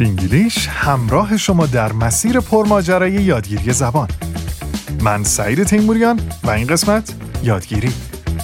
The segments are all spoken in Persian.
فینگلیش همراه شما در مسیر پرماجرای یادگیری زبان. من سعید تیموریان و این قسمت یادگیری.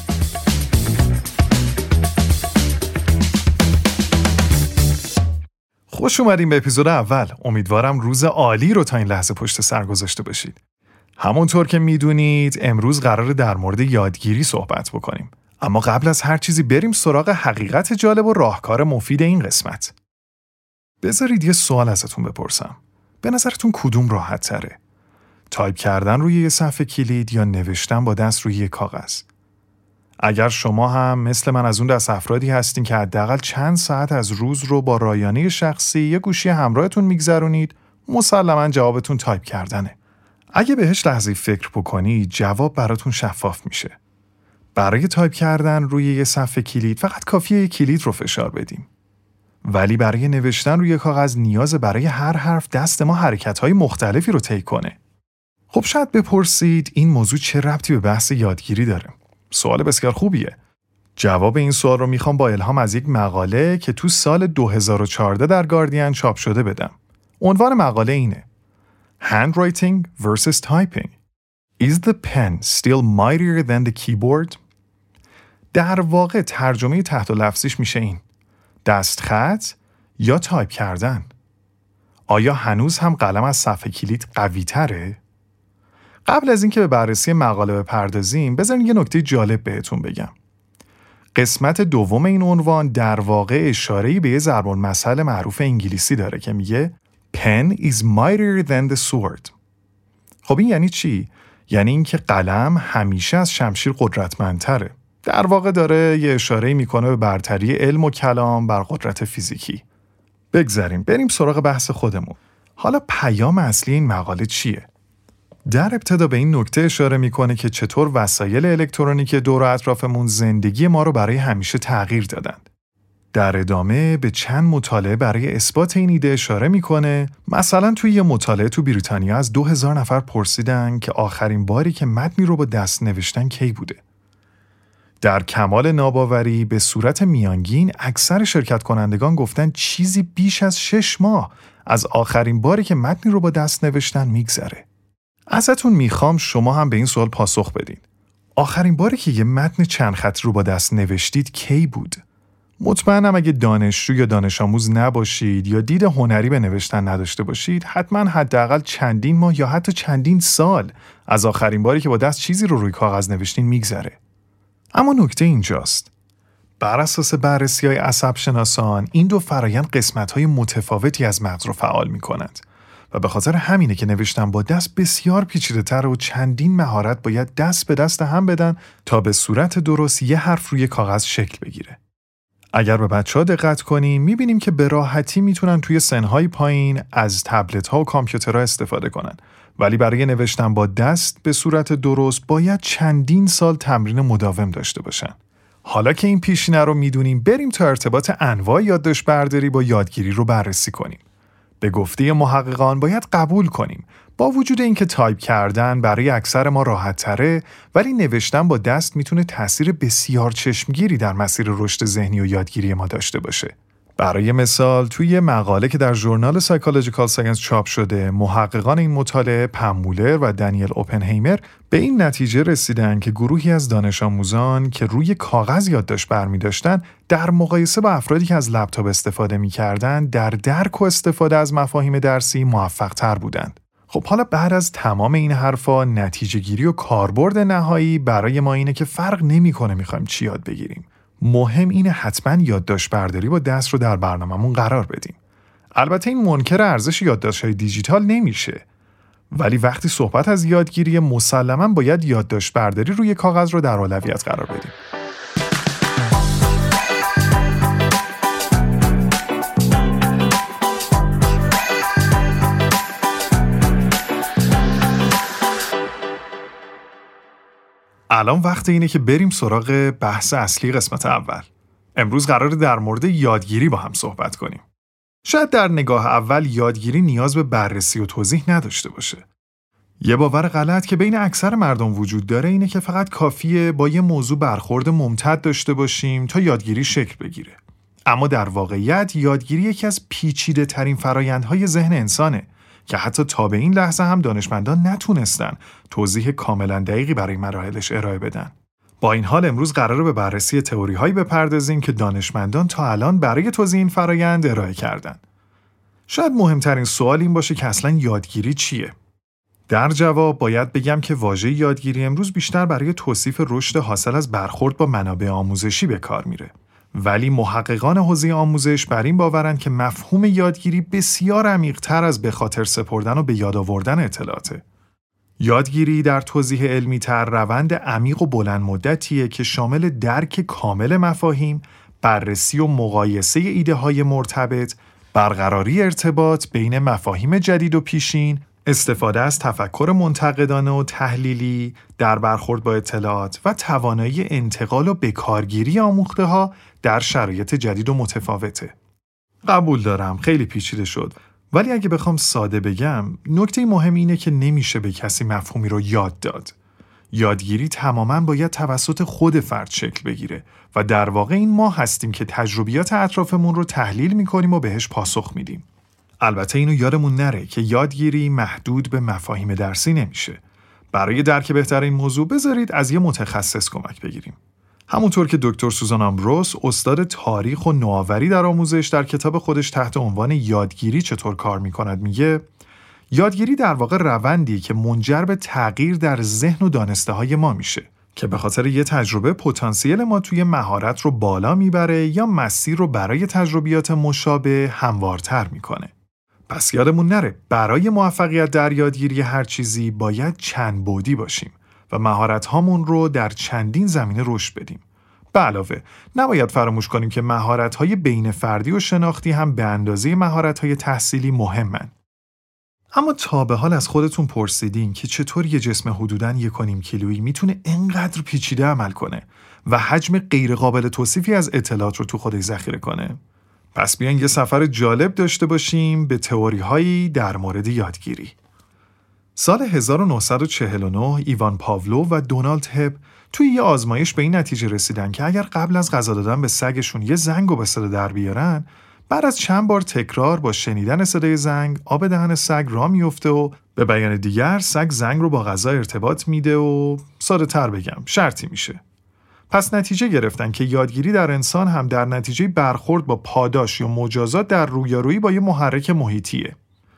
خوش اومدیم به اپیزود اول. امیدوارم روز عالی رو تا این لحظه پشت سر گذاشته باشید. همونطور که میدونید امروز قراره در مورد یادگیری صحبت بکنیم. اما قبل از هر چیزی بریم سراغ حقیقت جالب و راهکار مفید این قسمت. بذارید یه سوال ازتون بپرسم. به نظرتون کدوم راحت تره؟ تایپ کردن روی یه صفحه کلید یا نوشتن با دست روی یه کاغذ؟ اگر شما هم مثل من از اون دست افرادی هستین که حداقل چند ساعت از روز رو با رایانه شخصی یه گوشی همراهتون میگذرونید، مسلماً جوابتون تایپ کردنه. اگه بهش لحظه فکر بکنید، جواب براتون شفاف میشه. برای تایپ کردن روی یه صفحه کلید فقط کافیه یه کلید رو فشار بدیم. ولی برای نوشتن روی کاغذ نیاز برای هر حرف دست ما حرکت‌های مختلفی رو طی کنه. خب شاید بپرسید این موضوع چه ربطی به بحث یادگیری داره؟ سوال بسیار خوبیه. جواب این سوال رو میخوام با الهام از یک مقاله که تو سال 2014 در گاردین چاپ شده بدم. عنوان مقاله اینه: Handwriting versus typing. Is the pen still mightier than the keyboard? در واقع ترجمه تحت لفظیش میشه این: دستخط یا تایپ کردن. آیا هنوز هم قلم از صفحه کلید قوی تره؟ قبل از اینکه به بررسی مقاله بپردازیم، بذارین یه نکته جالب بهتون بگم. قسمت دوم این عنوان در واقع اشاره‌ای به یه ضرب‌المثل معروف انگلیسی داره که میگه Pen is mightier than the sword. خب این یعنی چی؟ یعنی اینکه قلم همیشه از شمشیر قدرتمندتره. در واقع داره یه اشاره‌ای میکنه به برتری علم و کلام بر قدرت فیزیکی. بگذاریم بریم سراغ بحث خودمون. حالا پیام اصلی این مقاله چیه؟ در ابتدا به این نکته اشاره میکنه که چطور وسایل الکترونیک دور و اطرافمون زندگی ما رو برای همیشه تغییر دادند. در ادامه به چند مطالعه برای اثبات این ایده اشاره میکنه. مثلا توی یه مطالعه تو بریتانیا از 2000 نفر پرسیدن که آخرین باری که متنی رو با دست نوشتن کی بوده. در کمال ناباوری به صورت میانگین اکثر شرکت کنندگان گفتن چیزی بیش از 6 ماه از آخرین باری که متنی رو با دست نوشتن میگذره. ازتون میخوام شما هم به این سوال پاسخ بدین. آخرین باری که یه متن چند خط رو با دست نوشتید کی بود؟ مطمئنم اگه دانشجو یا دانش آموز نباشید یا دید هنری به نوشتن نداشته باشید، حتما حداقل چندین ماه یا حتی چندین سال از آخرین باری که با دست چیزی رو روی کاغذ نوشتین میگذره. اما نکته اینجاست. بر اساس بررسی‌های عصب‌شناسان، این دو فرایند قسمت‌های متفاوتی از مغز رو فعال می‌کنند و به خاطر همینه که نوشتن با دست بسیار پیچیده‌تر و چندین مهارت باید دست به دست هم بدن تا به صورت درست یه حرف روی کاغذ شکل بگیره. اگر به بچه‌ها دقت کنیم می‌بینیم که به راحتی میتونن توی سن‌های پایین از تبلت‌ها و کامپیوترها استفاده کنن، ولی برای نوشتن با دست به صورت درست باید چندین سال تمرین مداوم داشته باشن. حالا که این پیشینه رو میدونیم، بریم تا ارتباط انواع یادداشت برداری با یادگیری رو بررسی کنیم. به گفته محققان باید قبول کنیم با وجود اینکه تایپ کردن برای اکثر ما راحت تره، ولی نوشتن با دست میتونه تأثیر بسیار چشمگیری در مسیر رشد ذهنی و یادگیری ما داشته باشه. برای مثال توی مقاله که در ژورنال سایکولوژیکال ساینس چاپ شده، محققان این مطالعه پم مولر و دانیل اوپنهیمر به این نتیجه رسیدن که گروهی از دانش آموزان که روی کاغذ یادداشت برمی‌داشتن در مقایسه با افرادی که از لپتاپ استفاده می‌کردن در درک و استفاده از مفاهیم درسی موفق‌تر بودند. خب حالا بعد از تمام این حرفا، نتیجه گیری و کاربرد نهایی برای ما اینه که فرق نمی‌کنه می‌خوایم چی یاد بگیریم. مهم اینه حتما یادداشت برداری با دست رو در برنامه‌مون قرار بدیم. البته این منکر ارزش یادداشت‌های دیجیتال نمیشه، ولی وقتی صحبت از یادگیری مسلماً باید یادداشت برداری روی کاغذ رو در اولویت قرار بدیم. الان وقت اینه که بریم سراغ بحث اصلی قسمت اول. امروز قراره در مورد یادگیری با هم صحبت کنیم. شاید در نگاه اول یادگیری نیاز به بررسی و توضیح نداشته باشه. یه باور غلط که بین اکثر مردم وجود داره اینه که فقط کافیه با یه موضوع برخورد ممتد داشته باشیم تا یادگیری شکل بگیره. اما در واقعیت یادگیری یکی از پیچیده ترین فرایندهای ذهن انسانه که حتی تا به این لحظه هم دانشمندان نتونستن توضیح کاملا دقیقی برای مراحلش ارائه بدن. با این حال امروز قراره به بررسی تئوری‌هایی بپردازیم که دانشمندان تا الان برای توضیح این فرایند ارائه کردن. شاید مهمترین سوال این باشه که اصلاً یادگیری چیه؟ در جواب باید بگم که واژه یادگیری امروز بیشتر برای توصیف رشد حاصل از برخورد با منابع آموزشی به کار میره. ولی محققان حوزه آموزش بر این باورند که مفهوم یادگیری بسیار عمیق‌تر از به خاطر سپردن و به یاد آوردن اطلاعاته. یادگیری در توضیح علمی‌تر روند عمیق و بلند مدتیه که شامل درک کامل مفاهیم، بررسی و مقایسه ایده‌های مرتبط، برقراری ارتباط بین مفاهیم جدید و پیشین، استفاده از تفکر منتقدانه و تحلیلی در برخورد با اطلاعات و توانایی انتقال و بکارگیری آموخته‌ها در شرایط جدید و متفاوته. قبول دارم خیلی پیچیده شد، ولی اگه بخوام ساده بگم، نکته مهم اینه که نمیشه به کسی مفهومی رو یاد داد. یادگیری تماماً باید توسط خود فرد شکل بگیره و در واقع این ما هستیم که تجربیات اطرافمون رو تحلیل می‌کنیم و بهش پاسخ میدیم. البته اینو یادمون نره که یادگیری محدود به مفاهیم درسی نمیشه. برای درک بهتر این موضوع بذارید از یه متخصص کمک بگیریم. همونطور که دکتر سوزان آمبروس، استاد تاریخ و نوآوری در آموزش، در کتاب خودش تحت عنوان یادگیری چطور کار میکند میگه یادگیری در واقع روندی که منجر به تغییر در ذهن و دانسته‌های ما میشه که به خاطر یه تجربه پتانسیل ما توی مهارت رو بالا میبره یا مسیر رو برای تجربیات مشابه هموارتر میکنه. پس یادمون نره برای موفقیت در یادگیری هر چیزی باید چند بعدی باشیم و مهارت‌هامون رو در چندین زمینه رشد بدیم. به علاوه نباید فراموش کنیم که مهارت‌های بین فردی و شناختی هم به اندازه مهارت‌های تحصیلی مهمن. اما تا به حال از خودتون پرسیدین که چطور یه جسم حدوداً 1.5 کیلویی میتونه اینقدر پیچیده عمل کنه و حجم غیرقابل توصیفی از اطلاعات رو تو خودش ذخیره کنه؟ پس بیاین یه سفر جالب داشته باشیم به تئوری‌هایی در مورد یادگیری. سال 1949 ایوان پاولو و دونالد هب توی یه آزمایش به این نتیجه رسیدن که اگر قبل از غذا دادن به سگشون یه زنگ رو به صدا در بیارن، بعد از چند بار تکرار با شنیدن صدای زنگ، آب دهن سگ راه میفته و به بیان دیگر سگ زنگ رو با غذا ارتباط میده و ساده تر بگم شرطی میشه. پس نتیجه گرفتن که یادگیری در انسان هم در نتیجه برخورد با پاداش یا مجازات در رویارویی با یه محرک محیطیه.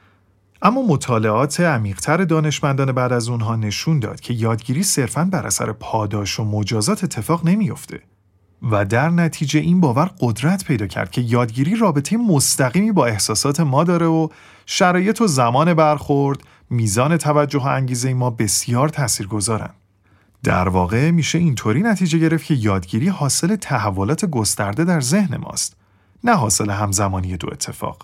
اما مطالعات عمیق‌تر دانشمندان بعد از اونها نشون داد که یادگیری صرفاً بر اثر پاداش و مجازات اتفاق نمیفته و در نتیجه این باور قدرت پیدا کرد که یادگیری رابطه مستقیمی با احساسات ما داره و شرایط و زمان برخورد، میزان توجه و انگیزه ما بسیار تاثیرگذارن. در واقع میشه اینطوری نتیجه گرفت که یادگیری حاصل تحولات گسترده در ذهن ماست، نه حاصل همزمانی دو اتفاق.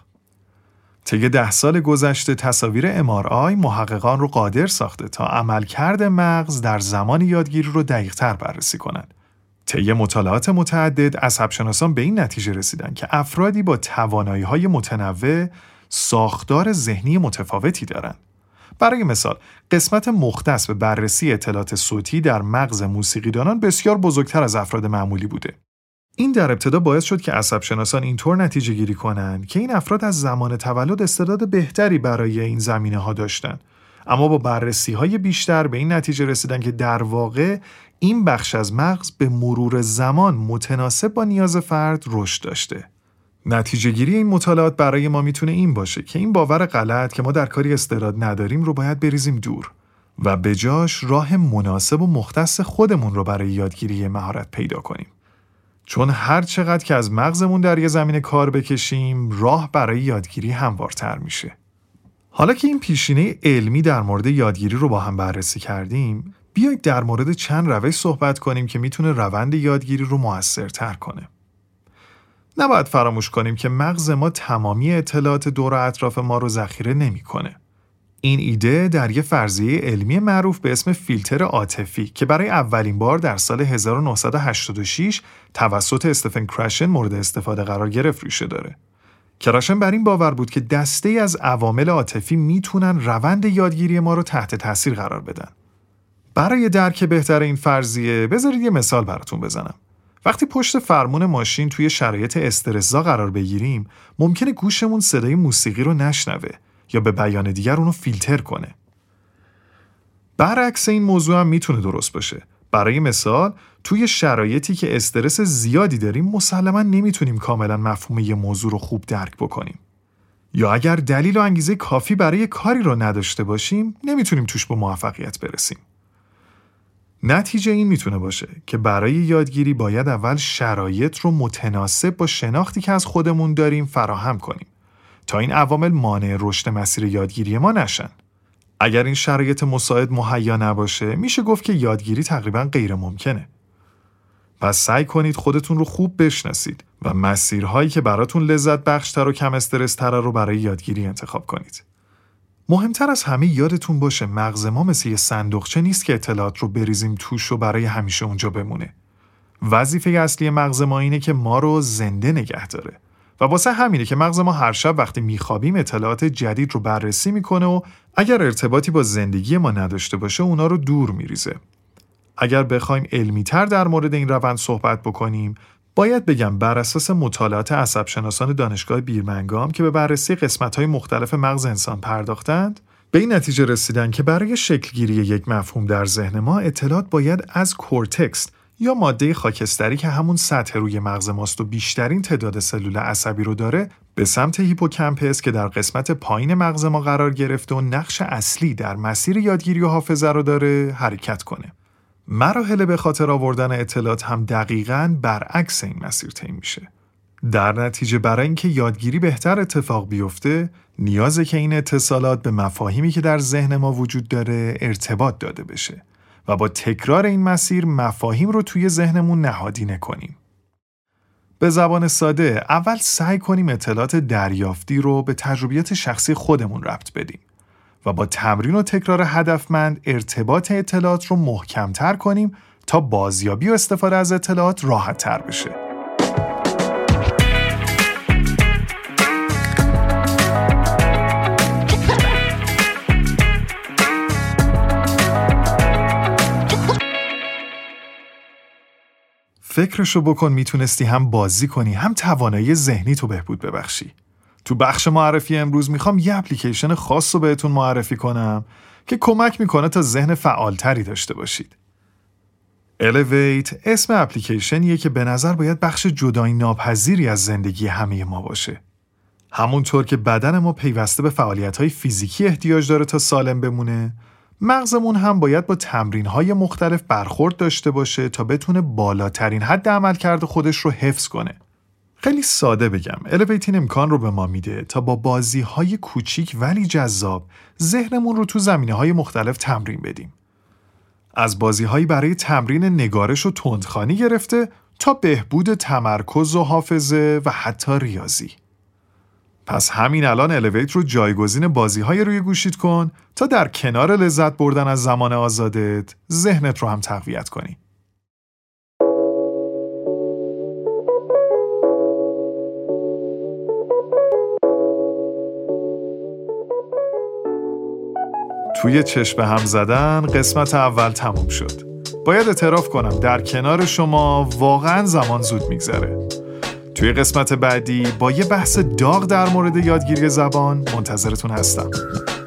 طی 10 سال گذشته تصاویر MRI محققان رو قادر ساخته تا عملکرد مغز در زمان یادگیری رو دقیق‌تر بررسی کنند. طی مطالعات متعدد عصب‌شناسان به این نتیجه رسیدن که افرادی با توانایی‌های متنوع ساختار ذهنی متفاوتی دارند. برای مثال، قسمت مختص به بررسی اطلاعات صوتی در مغز موسیقیدانان بسیار بزرگتر از افراد معمولی بوده. این در ابتدا باعث شد که عصب‌شناسان اینطور نتیجه گیری کنند که این افراد از زمان تولد استعداد بهتری برای این زمینه‌ها داشتند. اما با بررسی‌های بیشتر به این نتیجه رسیدن که در واقع این بخش از مغز به مرور زمان متناسب با نیاز فرد رشد داشته. نتیجه گیری این مطالعات برای ما میتونه این باشه که این باور غلط که ما در کاری استعداد نداریم رو باید بریزیم دور و به جاش راه مناسب و مختص خودمون رو برای یادگیری مهارت پیدا کنیم. چون هر چقدر که از مغزمون در یه زمینه کار بکشیم، راه برای یادگیری هموارتر میشه. حالا که این پیشینه علمی در مورد یادگیری رو با هم بررسی کردیم، بیایید در مورد چند روش صحبت کنیم که میتونه روند یادگیری رو موثرتر کنه. نباید فراموش کنیم که مغز ما تمامی اطلاعات دور و اطراف ما رو ذخیره نمی‌کنه. این ایده در یه فرضیه علمی معروف به اسم فیلتر عاطفی که برای اولین بار در سال 1986 توسط استفن کراشن مورد استفاده قرار گرفت ریشه داره. کراشن بر این باور بود که دسته‌ای از عوامل عاطفی میتونن روند یادگیری ما رو تحت تاثیر قرار بدن. برای درک بهتر این فرضیه بذارید یه مثال براتون بزنم. وقتی پشت فرمون ماشین توی شرایط استرس‌زا قرار بگیریم، ممکنه گوشمون صدای موسیقی رو نشنوه یا به بیان دیگر اونو فیلتر کنه. برعکس این موضوع هم میتونه درست باشه. برای مثال، توی شرایطی که استرس زیادی داریم، مسلماً نمیتونیم کاملاً مفهوم یه موضوع رو خوب درک بکنیم. یا اگر دلیل و انگیزه کافی برای کاری رو نداشته باشیم، نمیتونیم توش به موفقیت برسیم. نتیجه این میتونه باشه که برای یادگیری باید اول شرایط رو متناسب با شناختی که از خودمون داریم فراهم کنیم تا این عوامل مانع رشد مسیر یادگیری ما نشن. اگر این شرایط مساعد مهیا نباشه، میشه گفت که یادگیری تقریباً غیر ممکنه. پس سعی کنید خودتون رو خوب بشناسید و مسیرهایی که براتون لذت بخشتر و کم استرس‌تر رو برای یادگیری انتخاب کنید. مهمتر از همه یادتون باشه مغز ما مثل یه صندوقچه نیست که اطلاعات رو بریزیم توش و برای همیشه اونجا بمونه. وظیفه اصلی مغز ما اینه که ما رو زنده نگه داره و واسه همینه که مغز ما هر شب وقتی میخوابیم اطلاعات جدید رو بررسی میکنه و اگر ارتباطی با زندگی ما نداشته باشه اونا رو دور میریزه. اگر بخوایم علمی‌تر در مورد این روند صحبت بکنیم، باید بگم بر اساس مطالعات عصب‌شناسان دانشگاه بیرمنگام که به بررسی قسمت‌های مختلف مغز انسان پرداختند، به این نتیجه رسیدن که برای شکلگیری یک مفهوم در ذهن ما اطلاعات باید از کورتکس یا ماده خاکستری که همون سطح روی مغز ماست و بیشترین تعداد سلول عصبی رو داره به سمت هیپوکامپس که در قسمت پایین مغز ما قرار گرفته و نقش اصلی در مسیر یادگیری و حافظه رو داره حرکت کنه. مراحل به خاطر آوردن اطلاعات هم دقیقاً برعکس این مسیر طی میشه. در نتیجه برای اینکه یادگیری بهتر اتفاق بیفته، نیازه که این اتصالات به مفاهیمی که در ذهن ما وجود داره ارتباط داده بشه و با تکرار این مسیر مفاهیم رو توی ذهنمون نهادینه کنیم. به زبان ساده، اول سعی کنیم اطلاعات دریافتی رو به تجربیات شخصی خودمون ربط بدیم و با تمرین و تکرار هدفمند ارتباط اطلاعات رو محکم‌تر کنیم تا بازیابی و استفاده از اطلاعات راحت‌تر بشه. فکرشو بکن میتونستی هم بازی کنی هم توانایی ذهنی تو بهبود ببخشی. تو بخش معرفی امروز میخوام یه اپلیکیشن خاص رو بهتون معرفی کنم که کمک میکنه تا ذهن فعالتری داشته باشید. Elevate اسم اپلیکیشنیه که به نظر باید بخش جدایی ناپذیری از زندگی همه ما باشه. همونطور که بدن ما پیوسته به فعالیت‌های فیزیکی احتیاج داره تا سالم بمونه، مغزمون هم باید با تمرین‌های مختلف برخورد داشته باشه تا بتونه بالاترین حد عملکرد خودش رو حفظ کنه. خیلی ساده بگم، Elevate این امکان رو به ما میده تا با بازی‌های کوچیک ولی جذاب ذهنمون رو تو زمینه‌های مختلف تمرین بدیم. از بازی‌هایی برای تمرین نگارش و تندخوانی گرفته تا بهبود تمرکز و حافظه و حتی ریاضی. پس همین الان Elevate رو جایگزین بازی‌های روی گوشیت کن تا در کنار لذت بردن از زمان آزادت، ذهنت رو هم تقویت کنی. توی چشم هم زدن قسمت اول تموم شد. باید اعتراف کنم در کنار شما واقعاً زمان زود میگذره. توی قسمت بعدی با یه بحث داغ در مورد یادگیری زبان منتظرتون هستم.